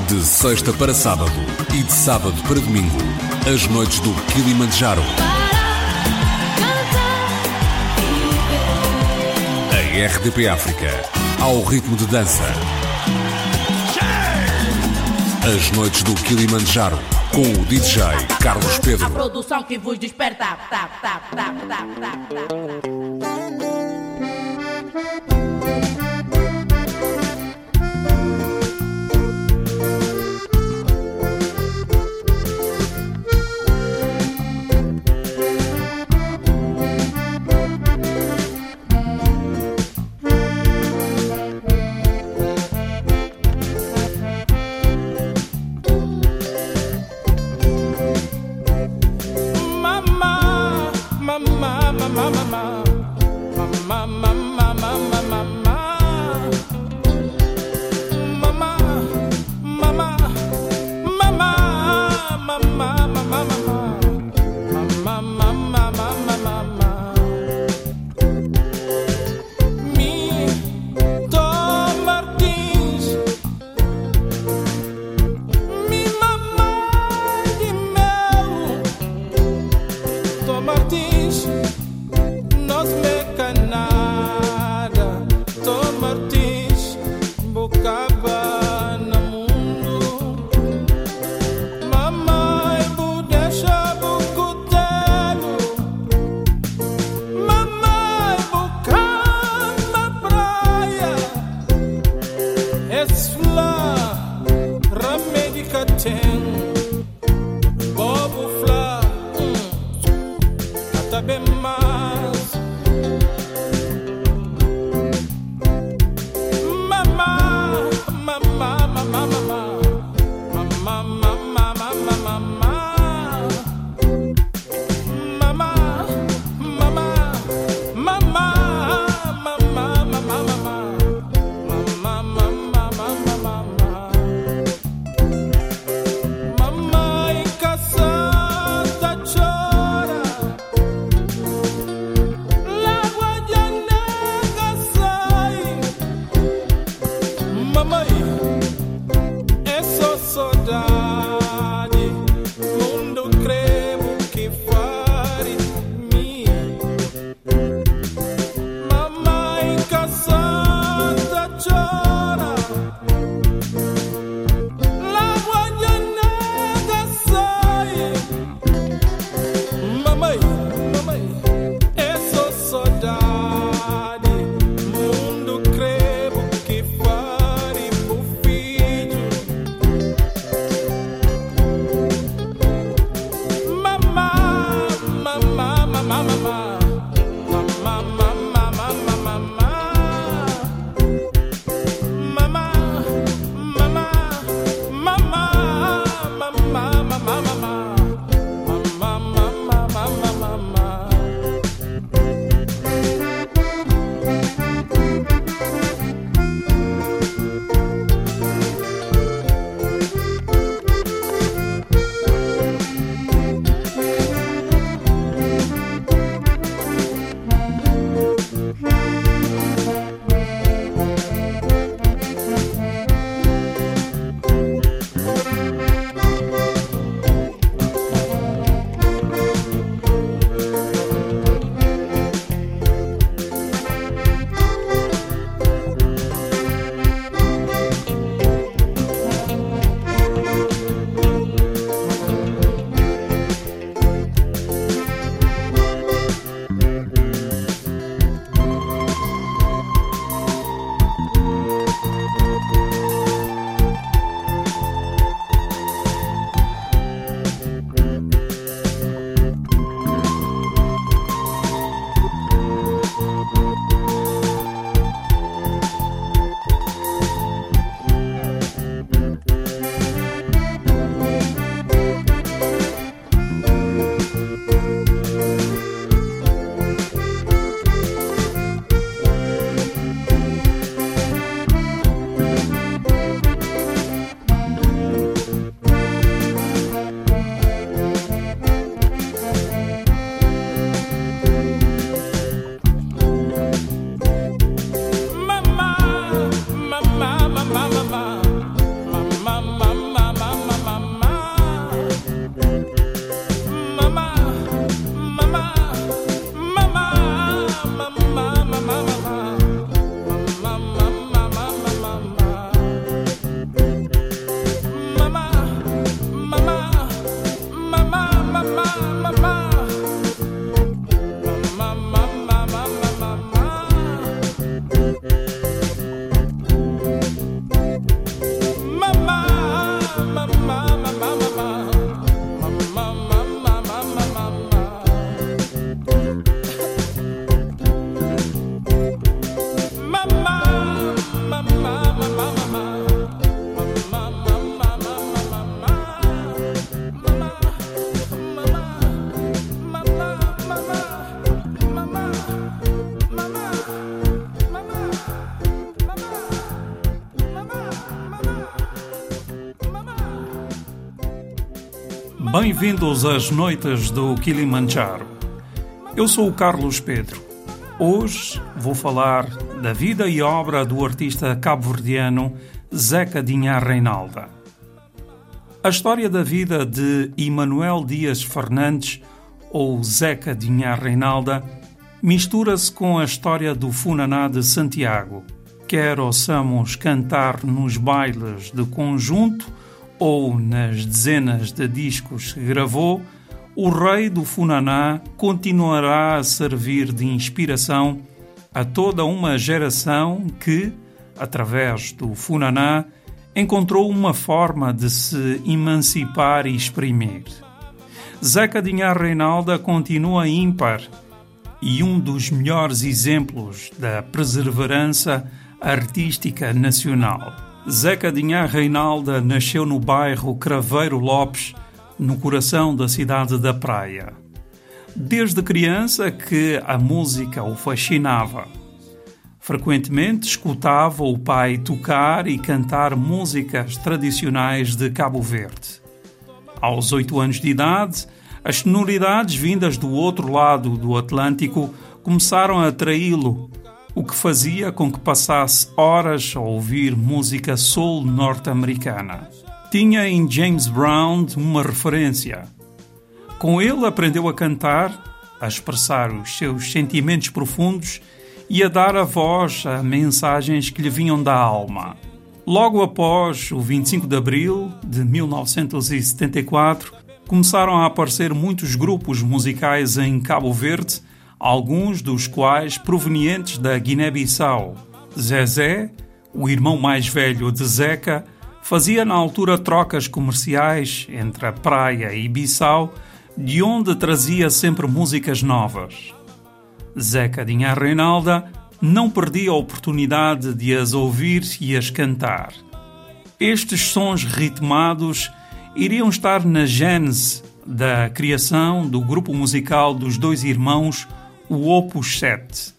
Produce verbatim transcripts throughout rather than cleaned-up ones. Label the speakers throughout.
Speaker 1: De sexta para sábado e de sábado para domingo, as noites do Kilimanjaro. A R D P África, ao ritmo de dança. As noites do Kilimanjaro, com o D J Carlos Pedro.
Speaker 2: A produção que vos desperta. Tá, tá, tá, tá, tá, tá.
Speaker 3: Bem-vindos às noites do Kilimanjaro. Eu sou o Carlos Pedro. Hoje vou falar da vida e obra do artista cabo-verdiano Zeca Dinhá Reinalda. A história da vida de Emanuel Dias Fernandes, ou Zeca Dinhá Reinalda, mistura-se com a história do Funaná de Santiago, quer ouçamos cantar nos bailes de conjunto ou nas dezenas de discos que gravou, o rei do Funaná continuará a servir de inspiração a toda uma geração que, através do Funaná, encontrou uma forma de se emancipar e exprimir. Zeca Dinhá Reinalda continua ímpar e um dos melhores exemplos da perseverança artística nacional. Zeca Dinhá Reinalda nasceu no bairro Craveiro Lopes, no coração da cidade da Praia. Desde criança que a música o fascinava. Frequentemente escutava o pai tocar e cantar músicas tradicionais de Cabo Verde. Aos oito anos de idade, as sonoridades vindas do outro lado do Atlântico começaram a atraí-lo, o que fazia com que passasse horas a ouvir música soul norte-americana. Tinha em James Brown uma referência. Com ele aprendeu a cantar, a expressar os seus sentimentos profundos e a dar a voz a mensagens que lhe vinham da alma. Logo após o vinte e cinco de abril de mil novecentos e setenta e quatro, começaram a aparecer muitos grupos musicais em Cabo Verde, alguns dos quais provenientes da Guiné-Bissau. Zezé, o irmão mais velho de Zeca, fazia na altura trocas comerciais entre a Praia e Bissau, de onde trazia sempre músicas novas. Zeca Dinhá Reinalda não perdia a oportunidade de as ouvir e as cantar. Estes sons ritmados iriam estar na gênese da criação do grupo musical dos dois irmãos, o Opus sete.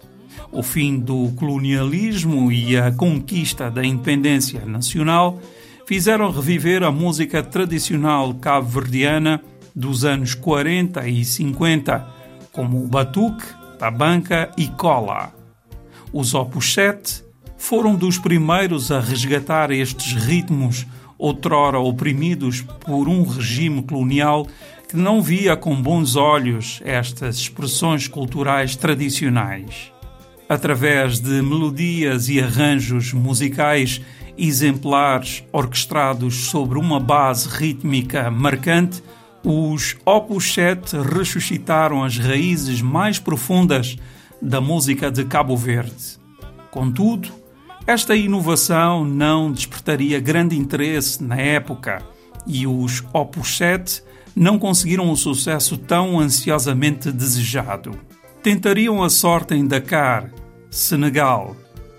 Speaker 3: O fim do colonialismo e a conquista da independência nacional fizeram reviver a música tradicional cabo-verdiana dos anos quarenta e cinquenta, como o batuque, tabanca e cola. Os Opus sete foram dos primeiros a resgatar estes ritmos outrora oprimidos por um regime colonial que não via com bons olhos estas expressões culturais tradicionais. Através de melodias e arranjos musicais exemplares orquestrados sobre uma base rítmica marcante, os Opus sete ressuscitaram as raízes mais profundas da música de Cabo Verde. Contudo, esta inovação não despertaria grande interesse na época e os Opus sete não conseguiram o sucesso tão ansiosamente desejado. Tentariam a sorte em Dakar, Senegal,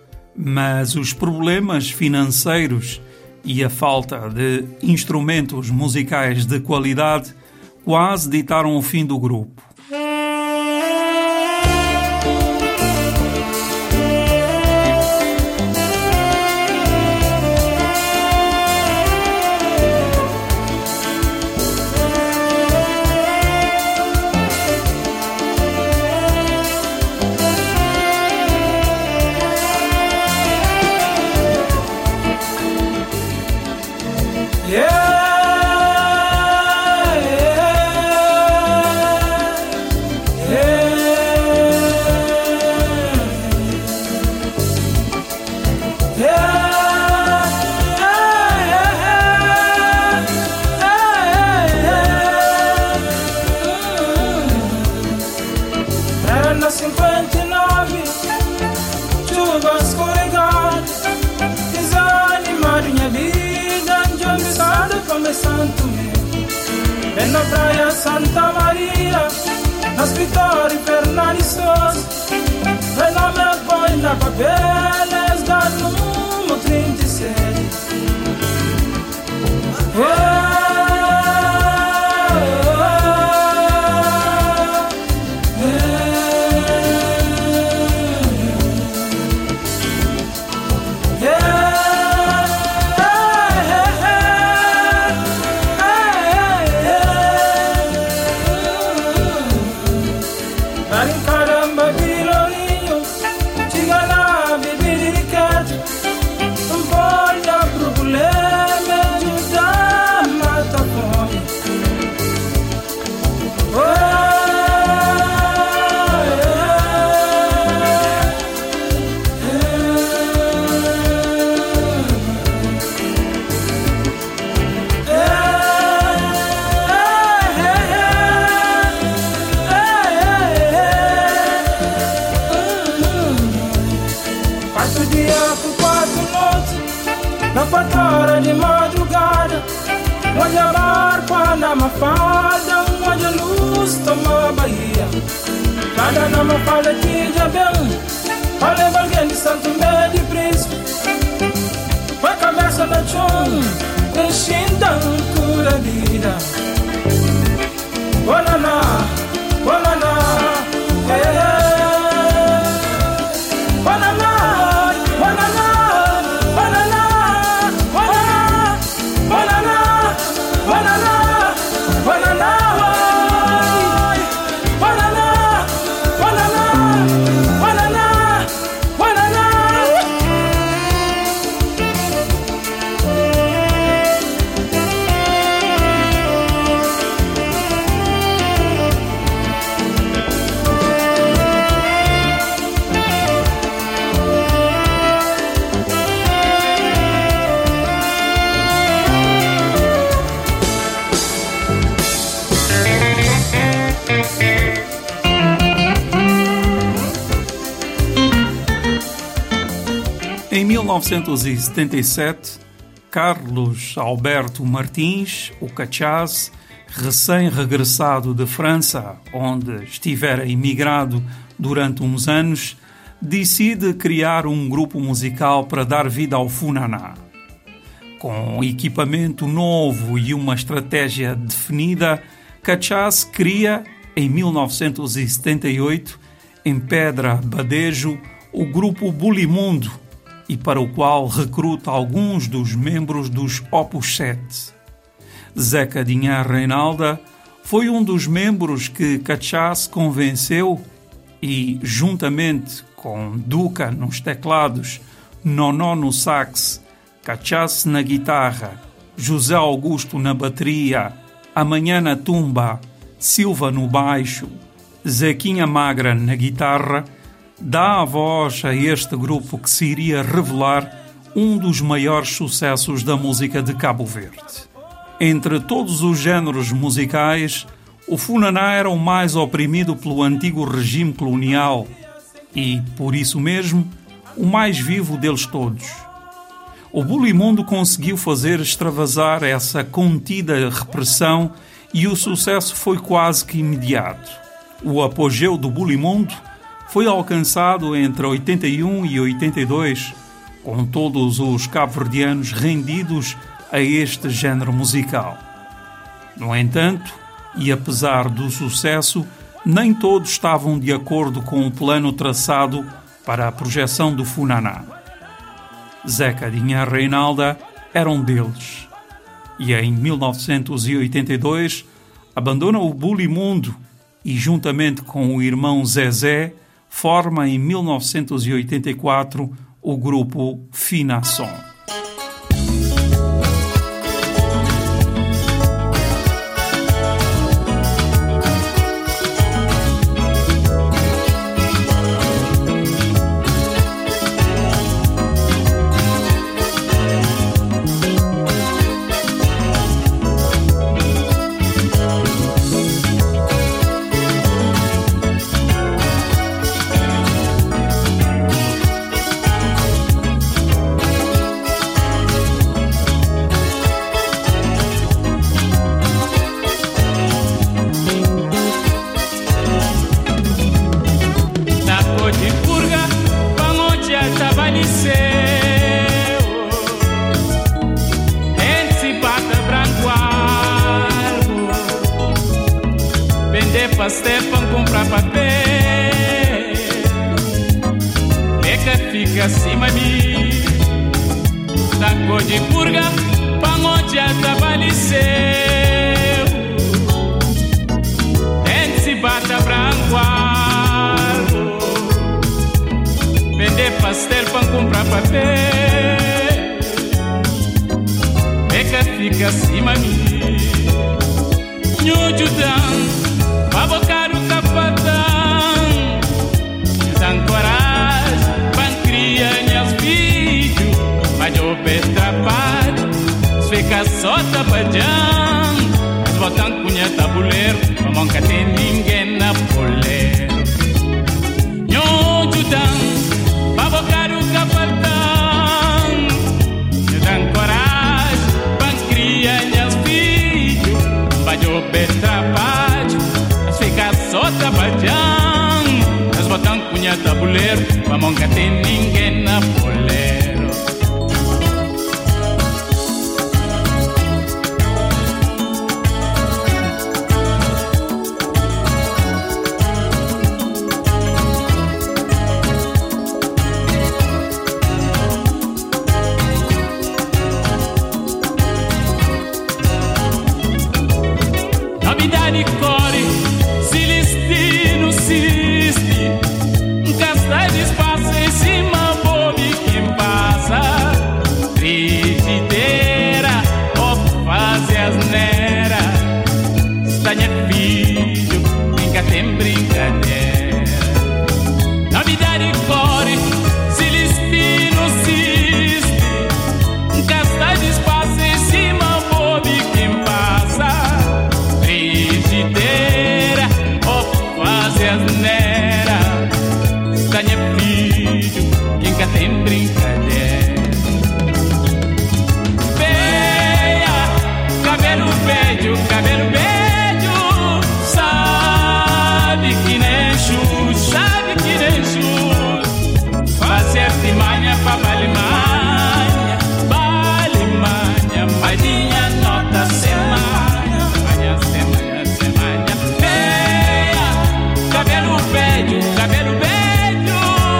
Speaker 3: mas os problemas financeiros e a falta de instrumentos musicais de qualidade quase ditaram o fim do grupo.
Speaker 4: cinquenta e nove, chuva escorregada, desanimar minha vida, de onde estava começando mesmo. Bem na praia Santa Maria, no escritório Fernando Souza, bem na minha boia na papeles, da número trinta e seis. quatro horas de madrugada, olha barco na mafalda, olha luz toma Bahia. Cada na mafalda tinha bem, olha alguém de Santo Mé de Príncipe. Foi cabeça da chão, enchendo toda a vida. Banana, banana, eh. Banana, banana, banana, banana, banana, banana, banana, banana, banana, banana, banana.
Speaker 3: Em mil novecentos e setenta e sete, Carlos Alberto Martins, o Cachaz, recém-regressado de França, onde estivera imigrado durante uns anos, decide criar um grupo musical para dar vida ao Funaná. Com equipamento novo e uma estratégia definida, Cachaz cria, em mil novecentos e setenta e oito, em Pedra Badejo, o grupo Bulimundo, e para o qual recruta alguns dos membros dos Opus sete. Zeca Dinhã Reinalda foi um dos membros que Cachaz convenceu e, juntamente com Duca nos teclados, Nonó no sax, Cachaz na guitarra, José Augusto na bateria, Amanhã na tumba, Silva no baixo, Zequinha Magra na guitarra, dá a voz a este grupo que se iria revelar um dos maiores sucessos da música de Cabo Verde. Entre todos os géneros musicais, o Funaná era o mais oprimido pelo antigo regime colonial e, por isso mesmo, o mais vivo deles todos. O Bulimundo conseguiu fazer extravasar essa contida repressão e o sucesso foi quase que imediato. O apogeu do Bulimundo foi alcançado entre oitenta e um e oitenta e dois, com todos os cabo-verdianos rendidos a este género musical. No entanto, e apesar do sucesso, nem todos estavam de acordo com o plano traçado para a projeção do Funaná. Zeca Dinhã Reinalda era um deles. E em mil novecentos e oitenta e dois abandona o Bulimundo e, juntamente com o irmão Zezé, forma em mil novecentos e oitenta e quatro o grupo Finasson.
Speaker 5: Stefan comprar papel, beca fica acima de mim, da cor de purga, pamote atabaleceu, dente se bata branco, vender pastel para comprar papel, beca fica acima de mim, nhujudão. Abocar o capatão, dan coragem, pan criar os filhos, mas eu petrapado, se fica só tapajão, mas botam cunha tabuleiro, mas nunca tem ninguém na poleiro. Nhujudão, abocar o capatão, dan coragem. solta badião. As botam cunha tabuleiro, pra nunca tem ninguém na poleiro. Novidade core, se listino siste, casta de espaço em cima, bobe quem passa. Frigideira, ou faz asneira, estanha filho, nunca tem brincadeira. Novidade core, se listino siste, casta de espaço em cima, bobe quem passa. Frigideira, ou faz asneira, estanha filho, nunca tem brincadeira. Veia, cabelo velho, cabelo velho, sabe que nem chute, sabe que nem chute. Faz artimanha pra vale manha, vale manha, madinha nota semana, manha, semana, semana. Veia, cabelo velho, cabelo velho,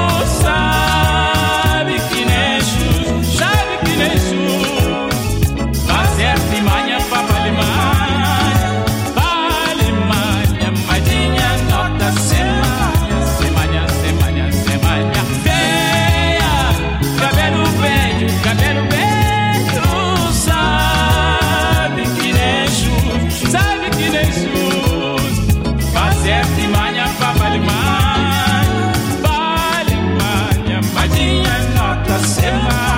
Speaker 5: sabe que nem chute, sabe que nem chute. Faz artimanha pra vale manha, vale manha, madinha nota semana, semana, semana, semana. Veia, cabelo velho, cabelo velho, sabe que nem chute, sabe que nem chute. Faz artimanha pra vale manha, vale manha, madinha nota semana.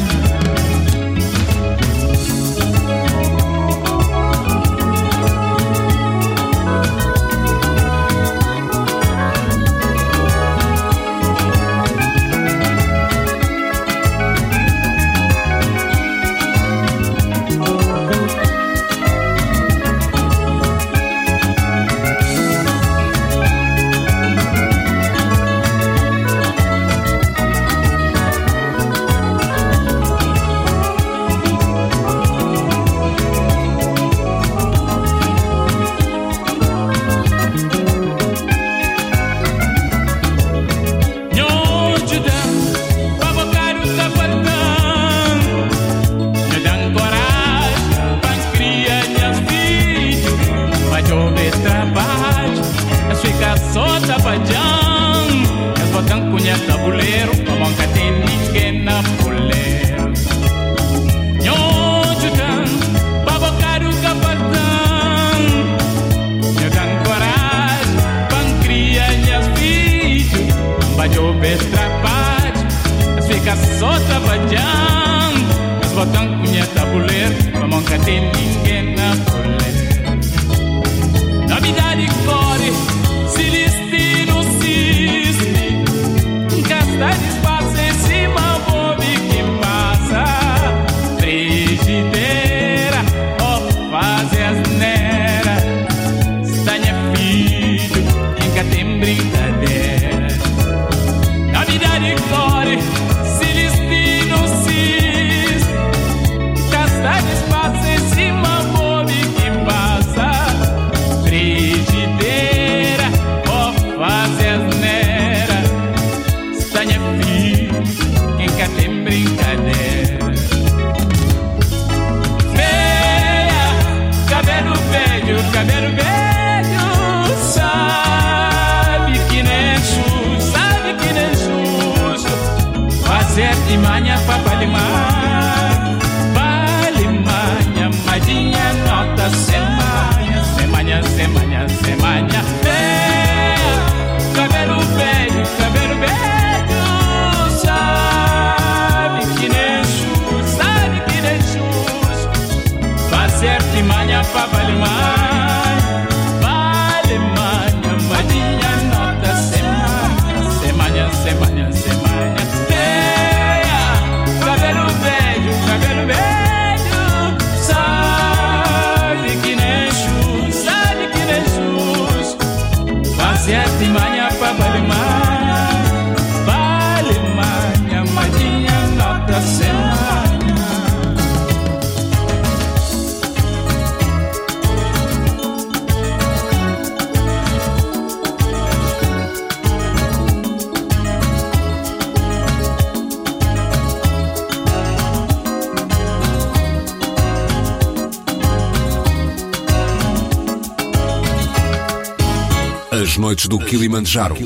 Speaker 5: Tabuleiro, como nunca tem ninguém na poleiro. Nhonho dan, babocário capatão. Nhonho dan coragem, pan cria minhas filhos. Bajo vez trabalho, as fica só trabalhando. As botam cunha tabuleiro, como nunca tem ninguém na poleiro. Novidade core, se listino cisne. Casta de espaço em cima, bobe quem passa. Frigideira, ou faz asneira, estanha filho, nunca tem brincadeira. Novidade core, se listino cis. Casta de espaço em cima, bobe quem passa. Frigideira, ou faz asneira, estanha filho, quem quer tem brincadeira. Veia, cabelo velho, cabelo velho, sabe que nem chuchu, sabe que nem chuchu. Fazer de manhã pra vale manha, vale manha, madinha nota semana, semana, semana, semana. Veia, cabelo velho, cabelo velho, sabe que nem chute, sabe que nem chute. Fazer de manhã pra vale manha, vale manha, madinha nota semana, semana, semana, semana. Veia, cabelo velho, cabelo velho, sabe que nem chute, sabe que nem chute.
Speaker 1: As noites do Kilimanjaro.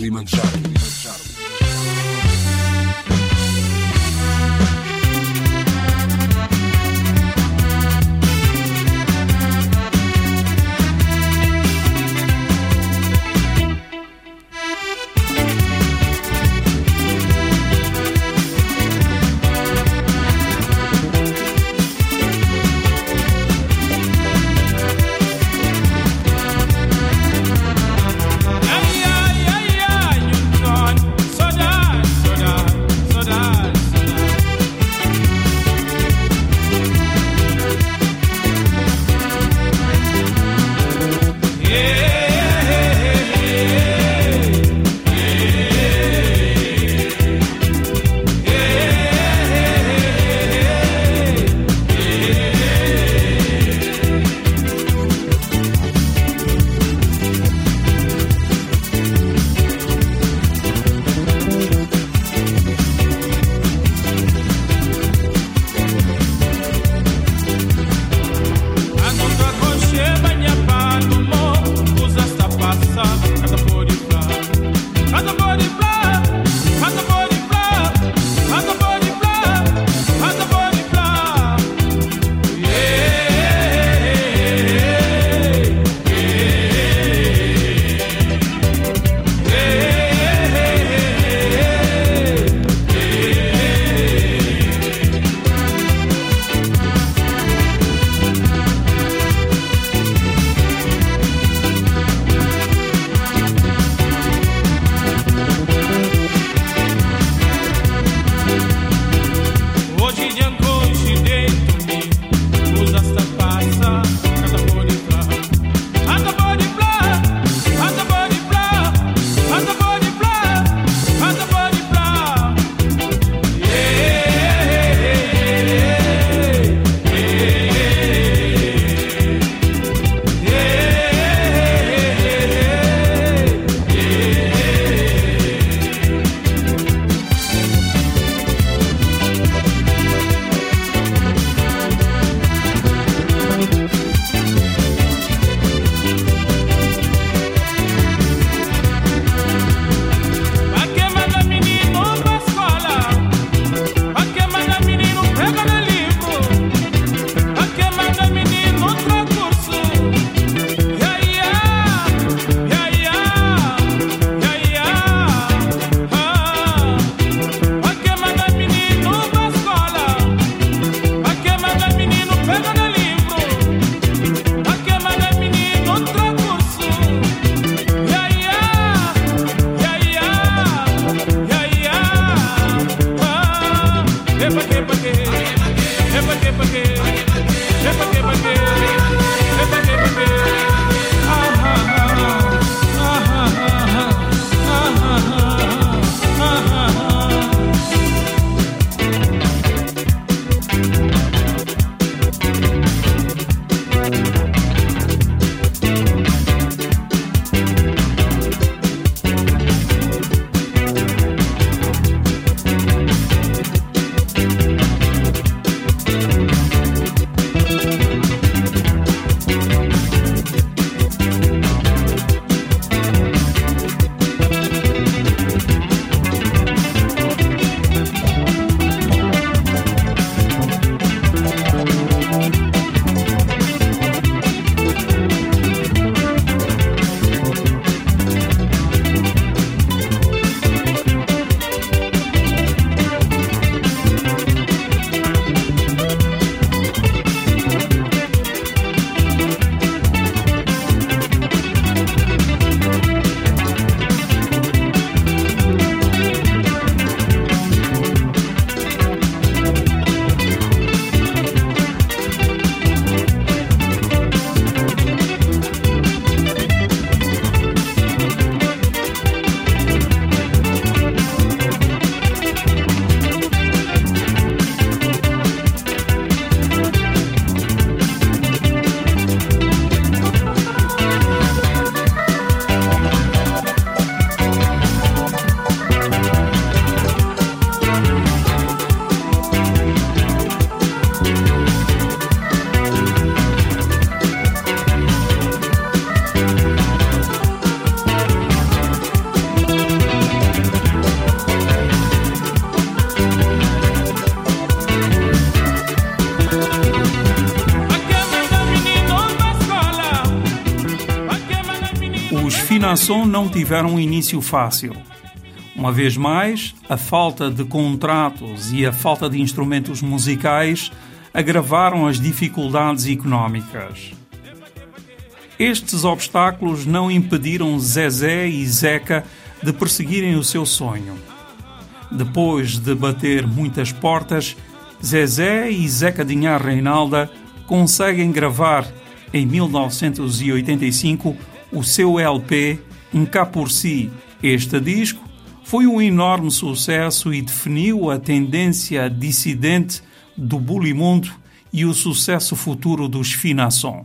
Speaker 3: Finação não tiveram um início fácil. Uma vez mais, a falta de contratos e a falta de instrumentos musicais agravaram as dificuldades económicas. Estes obstáculos não impediram Zezé e Zeca de perseguirem o seu sonho. Depois de bater muitas portas, Zezé e Zeca Dinhá Reinalda conseguem gravar, em mil novecentos e oitenta e cinco, o seu L P Um Cá Por Si. Este disco foi um enorme sucesso e definiu a tendência dissidente do Bulimundo e o sucesso futuro dos Finação.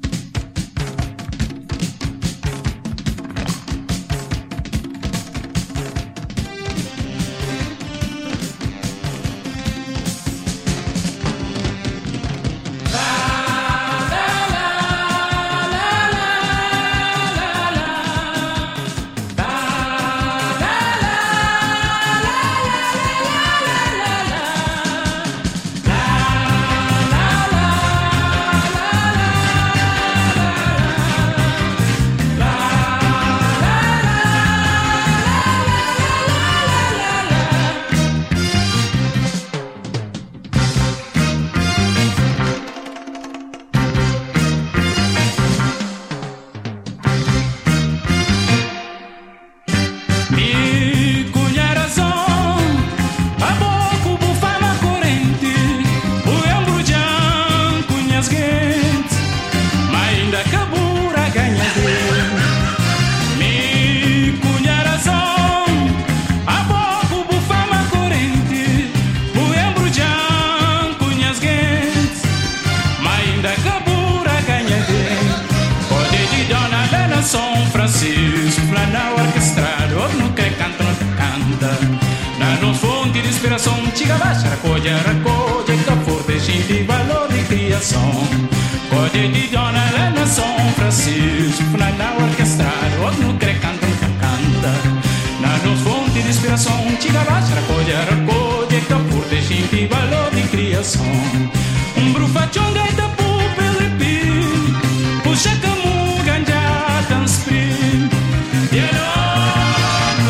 Speaker 5: São Francisco, lá na orquestrada, ou no que canta, não te canta. Na nos fonte de inspiração, chiga baixa, racolha, racolha, que forte, gente, valor de criação. Code de Dona Helena, São Francisco, lá na orquestrada, ou no que canta, não te canta. Na nos fonte de inspiração, chiga baixa, racolha, racolha, que forte, gente, valor de criação. Um brufachão de Itapu, Pelipim, puxa camu, ganja. Spring, you know,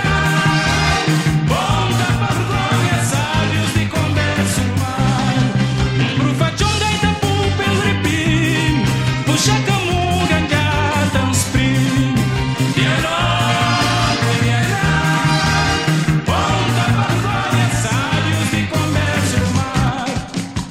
Speaker 5: bom da vergonha, sábios de conversa humana. Brufachão da Itapu, Pelipim, puxa camu, ganja, spring, you know, bom da vergonha, sábios de conversa humana.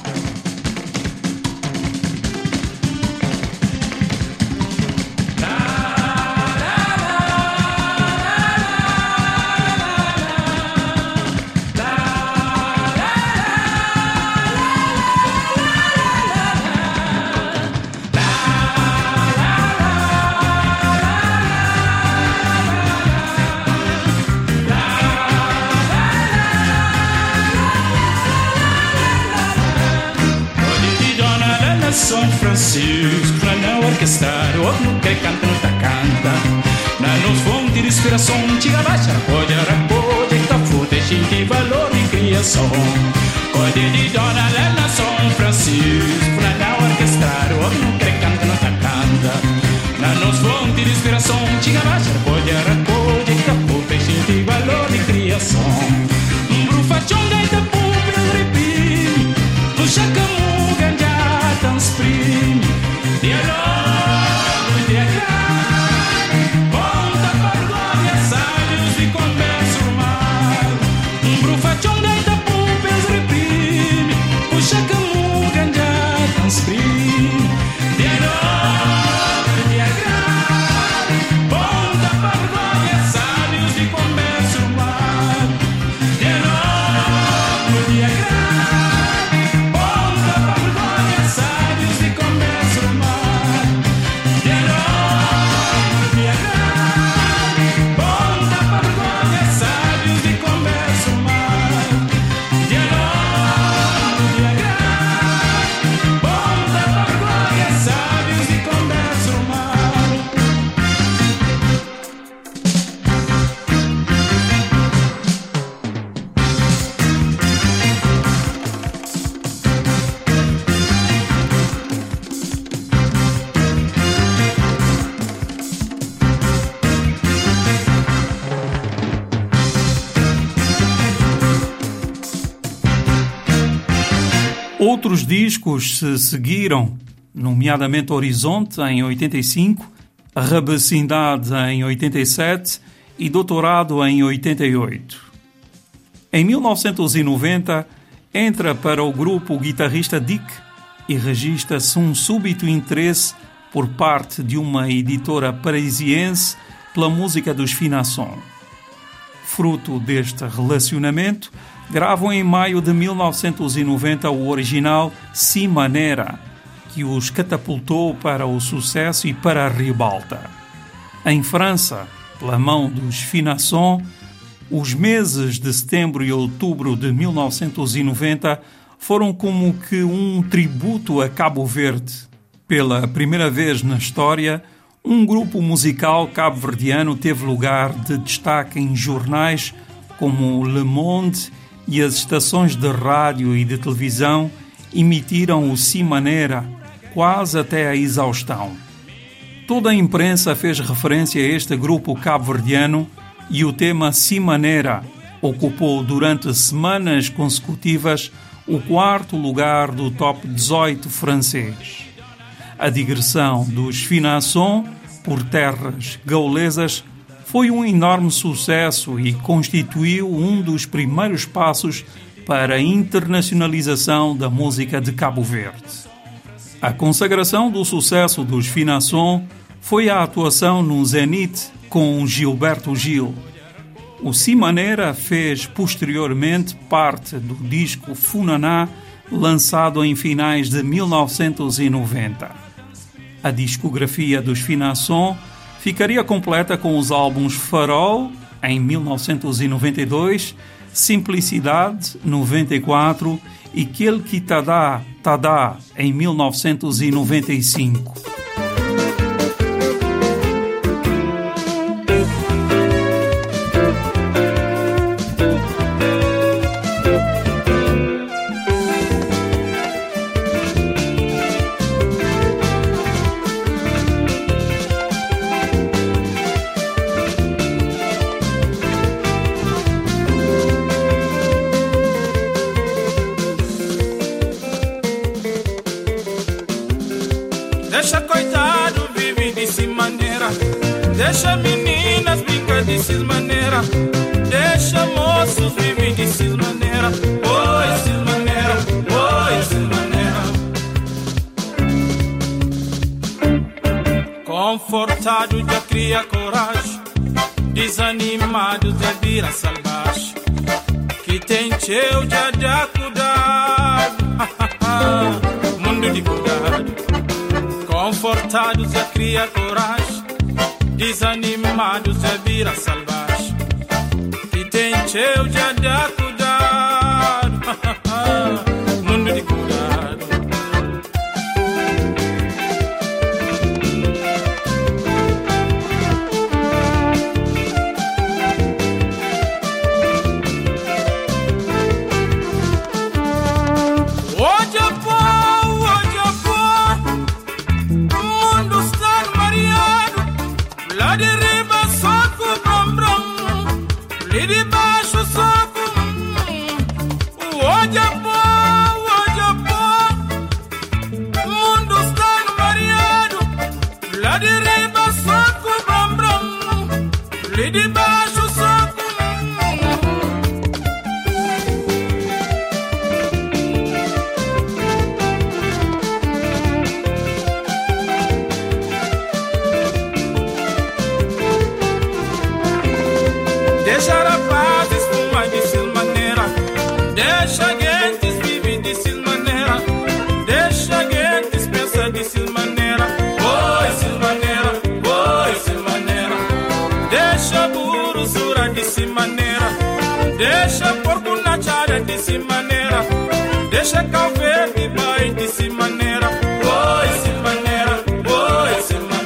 Speaker 5: São Francisco, lá na orquestrada, ou no que canta, não te canta. Na nos fonte de inspiração, tira baixa, racolha, racolha, que forte, gente, valor de criação. Code de Dona Helena, São Francisco, lá na orquestrada, ou no que canta, não te canta. Na nos fonte de inspiração, tira baixa, racolha, racolha, que forte, gente, valor de criação. Um brufachão de Itapu, Pelipim, puxa camu, ganja, spring, diálogo, diálogo, ponta vergonha, sábios de conversa humana. Um brufachão de Itapu, Pelipim, puxa camu, ganja.
Speaker 3: Outros discos se seguiram, nomeadamente Horizonte, em oitenta e cinco, Rabecindade, em oitenta e sete e Doutorado, em oitenta e oito. Em mil novecentos e noventa, entra para o grupo o guitarrista Dick e registra-se um súbito interesse por parte de uma editora parisiense pela música dos Finasson. Fruto deste relacionamento, gravam em maio de mil novecentos e noventa o original Si Manera, que os catapultou para o sucesso e para a ribalta. Em França, pela mão dos Finasson, os meses de setembro e outubro de mil novecentos e noventa foram como que um tributo a Cabo Verde. Pela primeira vez na história, um grupo musical cabo-verdiano teve lugar de destaque em jornais como Le Monde, e as estações de rádio e de televisão emitiram o Si Manera quase até a exaustão. Toda a imprensa fez referência a este grupo cabo-verdiano e o tema Si Manera ocupou durante semanas consecutivas o quarto lugar do top dezoito francês. A digressão dos Finasson por terras gaulesas foi um enorme sucesso e constituiu um dos primeiros passos para a internacionalização da música de Cabo Verde. A consagração do sucesso dos Finasson foi a atuação no Zénith com Gilberto Gil. O Si Manera fez posteriormente parte do disco Funaná, lançado em finais de mil novecentos e noventa. A discografia dos Finasson ficaria completa com os álbuns Farol, em mil novecentos e noventa e dois, Simplicidade, noventa e quatro e Quel Qui Tada, Tada, em mil novecentos e noventa e cinco.
Speaker 4: Deixa coitado vive de si maneira, deixa meninas brincar de si maneira, deixa moços vive de si maneira, oi si maneira, oi si maneira. Confortado já cria coragem, desanimado já vira salvagem, que tem teu já dá cuidado, mundo de cuidado. Confortados já cria coragem, desanimados já vira salvagem, que tem teu já dá cuidado, mundo de cuidado. Lá de riba soco brom brom, lá de baixo soco, o olho pó, o olho pó, o mundo está no variado. Lá de riba soco brom brom, lá de baixo soco. Deixa rapazes fumar de cis maneira, deixa gentes viver de cis maneira, deixa gentes pensar de cis maneira, oi cis maneira, oi cis maneira. Deixa burro sura de cis maneira, deixa porco na chara de cis maneira, deixa calvete vai de cis maneira, oi cis maneira, oi cis maneira.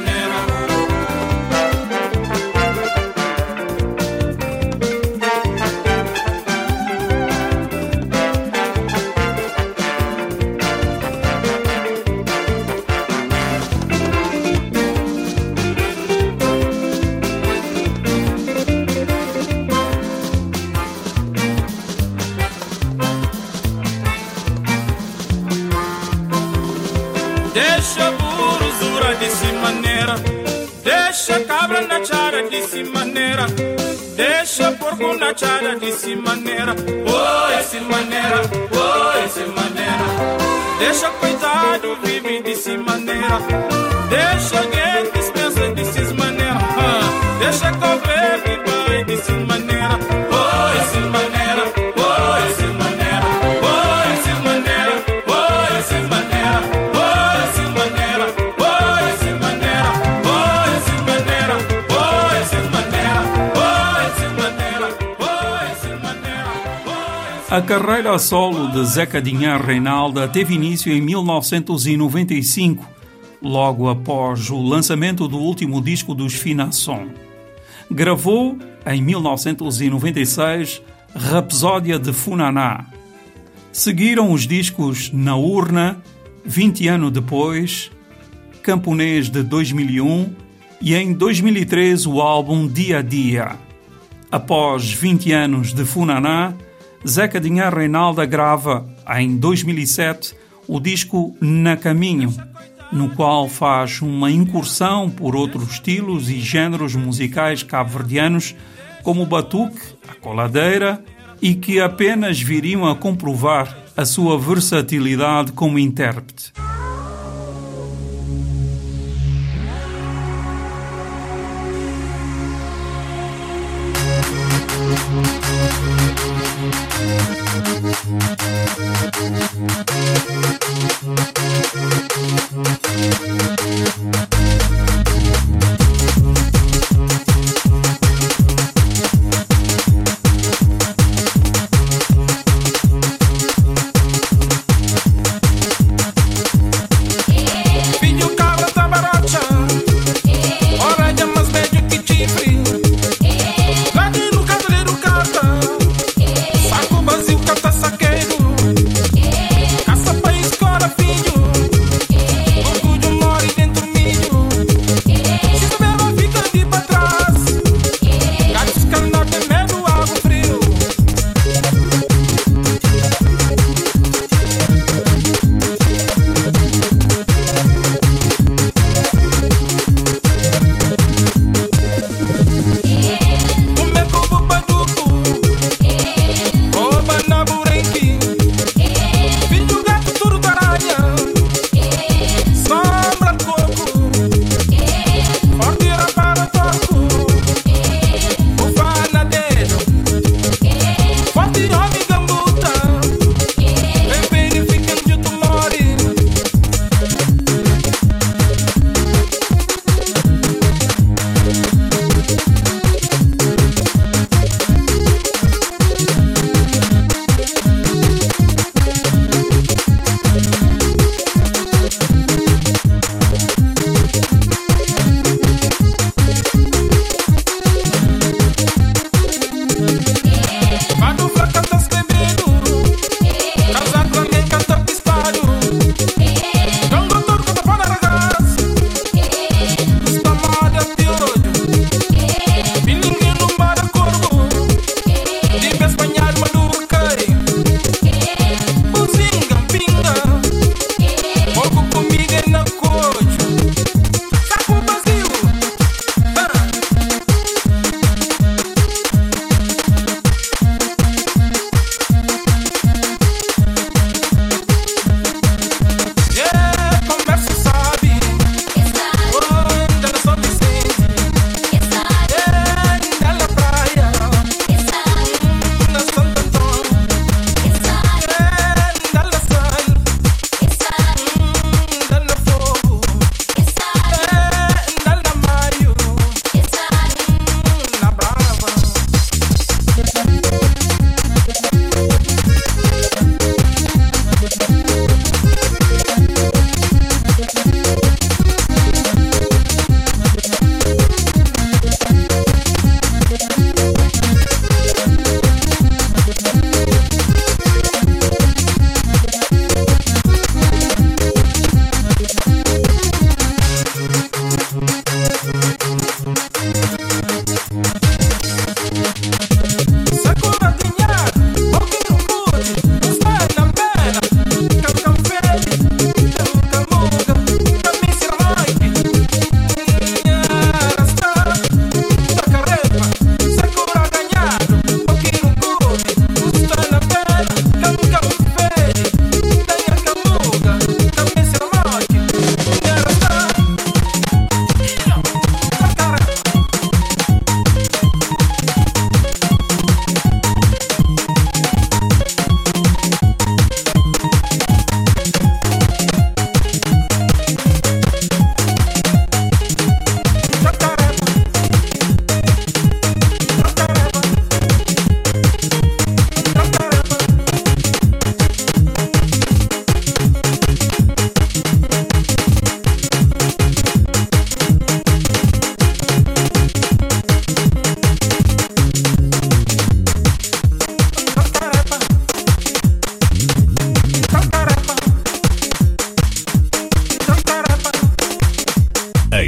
Speaker 4: Deixa burro zura desse maneira, deixa cabra na chara desse maneira, deixa porco na chara desse maneira, oh, esse maneira, oh, esse maneira. Deixa coitado vive desse maneira, deixa alguém dispensa desse maneira, ah, deixa cover que vai desse maneira, oh, esse maneira, oh, esse maneira, oh, esse maneira, oh, esse maneira, oh, esse maneira, oh, esse maneira, oh, esse maneira, oh, esse maneira, oh, esse maneira, oh, esse maneira, oh.
Speaker 3: A carreira a solo de Zeca Dinhar Reinalda teve início em mil novecentos e noventa e cinco, logo após o lançamento do último disco dos Finasson. Gravou, em mil novecentos e noventa e seis, Rapsódia de Funaná. Seguiram os discos Na Urna, vinte anos depois, Camponês de dois mil e um e em dois mil e três o álbum Dia a Dia. Após vinte anos de Funaná, Zeca Dinhar Reinalda grava, em dois mil e sete, o disco Na Caminho, no qual faz uma incursão por outros estilos e géneros musicais cabo-verdianos, como o batuque, a coladeira, e que apenas viriam a comprovar a sua versatilidade como intérprete.
Speaker 4: Saco vazio, cata saqueiro, caça pra escola, filho.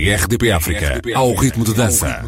Speaker 1: R D P África, ao ritmo de dança.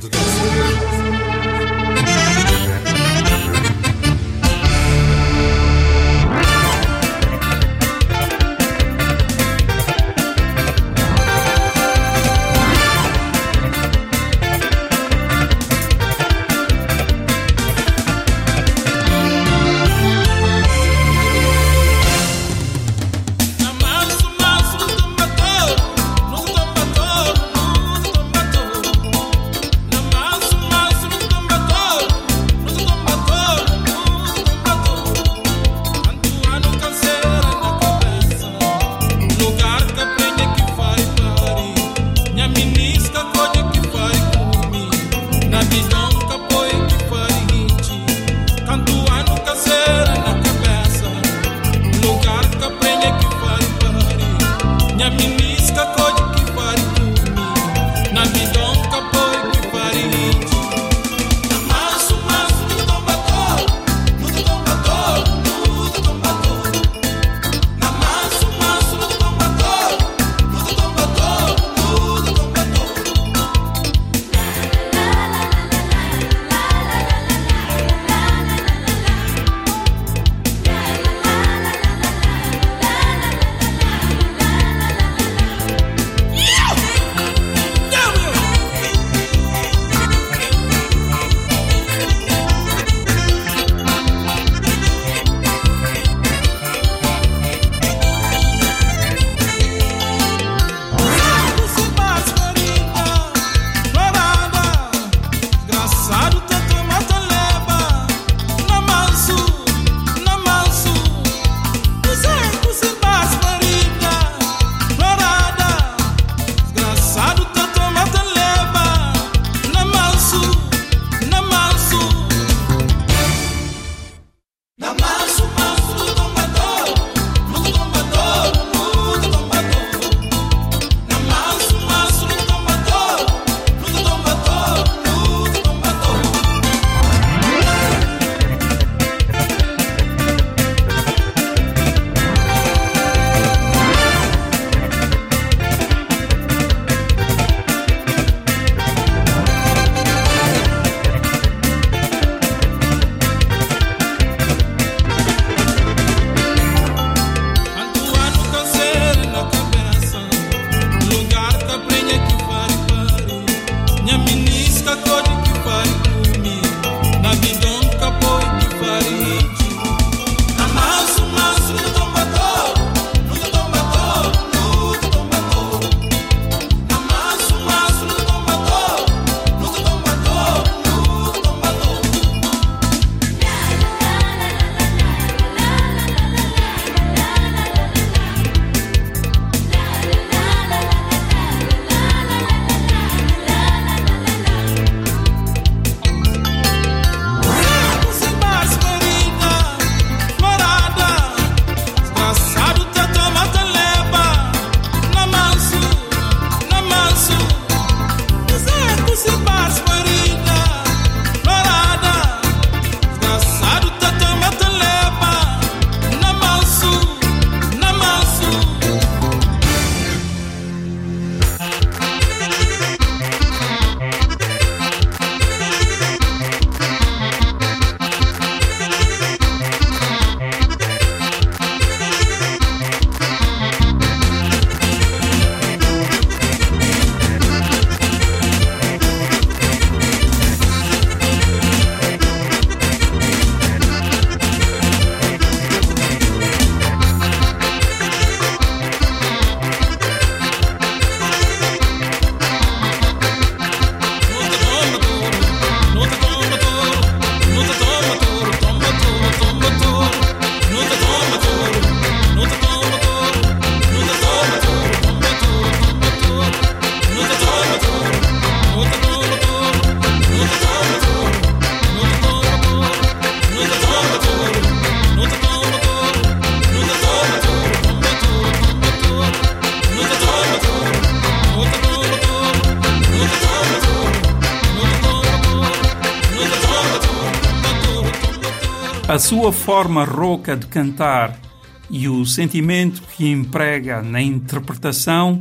Speaker 3: A sua forma rouca de cantar e o sentimento que emprega na interpretação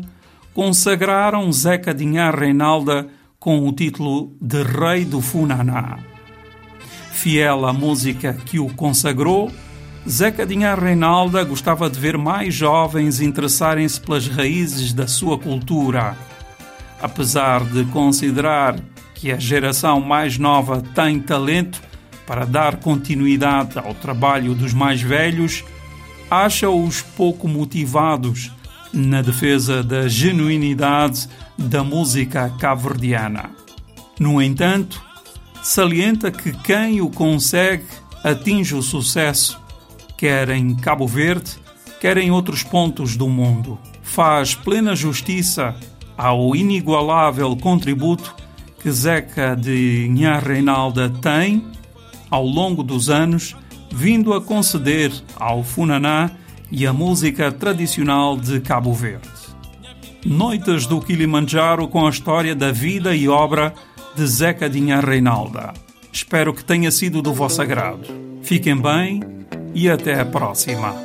Speaker 3: consagraram Zeca Dinhá Reinalda com o título de Rei do Funaná. Fiel à música que o consagrou, Zeca Dinhá Reinalda gostava de ver mais jovens interessarem-se pelas raízes da sua cultura. Apesar de considerar que a geração mais nova tem talento para dar continuidade ao trabalho dos mais velhos, acha-os pouco motivados na defesa da genuinidade da música cabo-verdiana. No entanto, salienta que quem o consegue atinge o sucesso, quer em Cabo Verde, quer em outros pontos do mundo. Faz plena justiça ao inigualável contributo que Zeca Dinhá Reinalda tem, ao longo dos anos, vindo a conceder ao funaná e à música tradicional de Cabo Verde. Noites do Kilimanjaro com a história da vida e obra de Zeca Dinhá Reinalda. Espero que tenha sido do vosso agrado. Fiquem bem e até a próxima.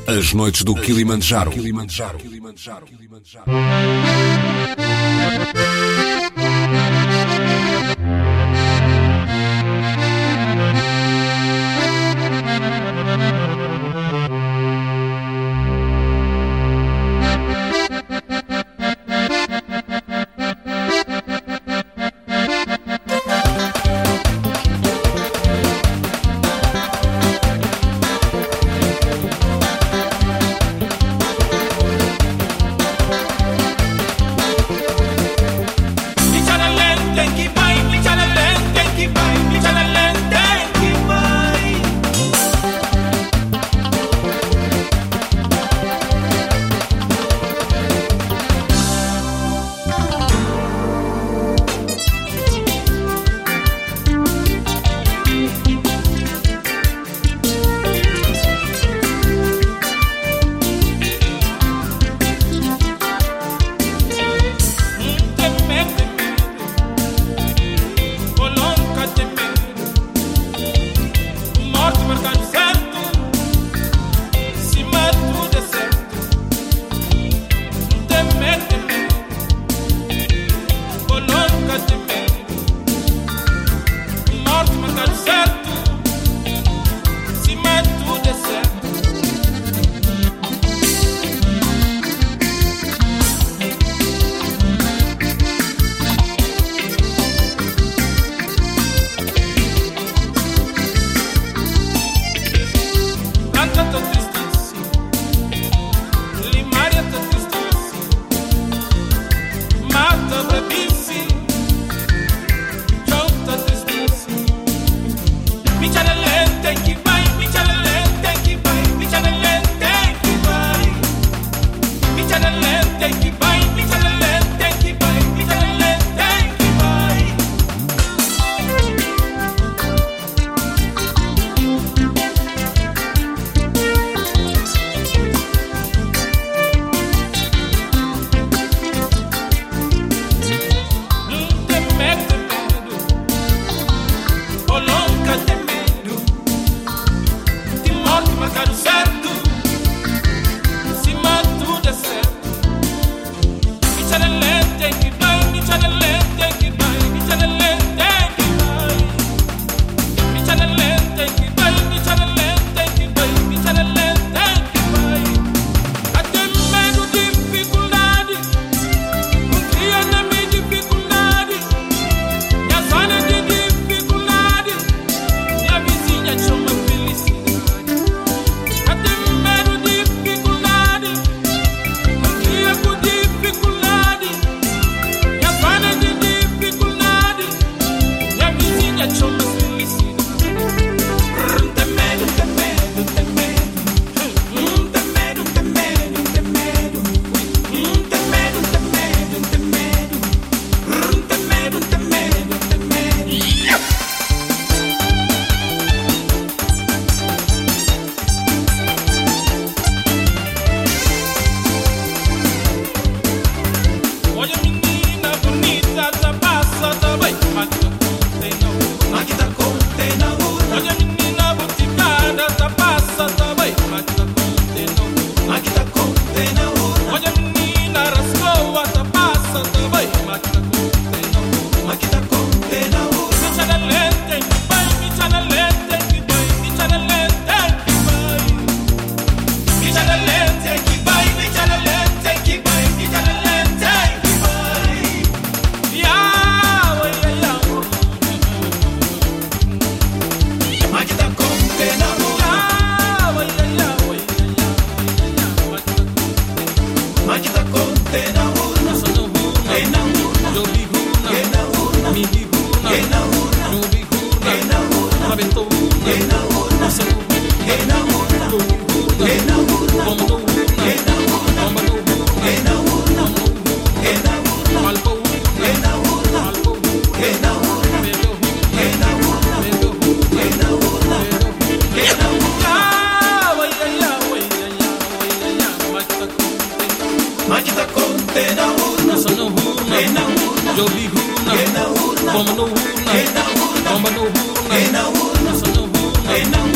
Speaker 1: As noites do Kilimanjaro.
Speaker 6: Como no urna, como no urna, como no urna,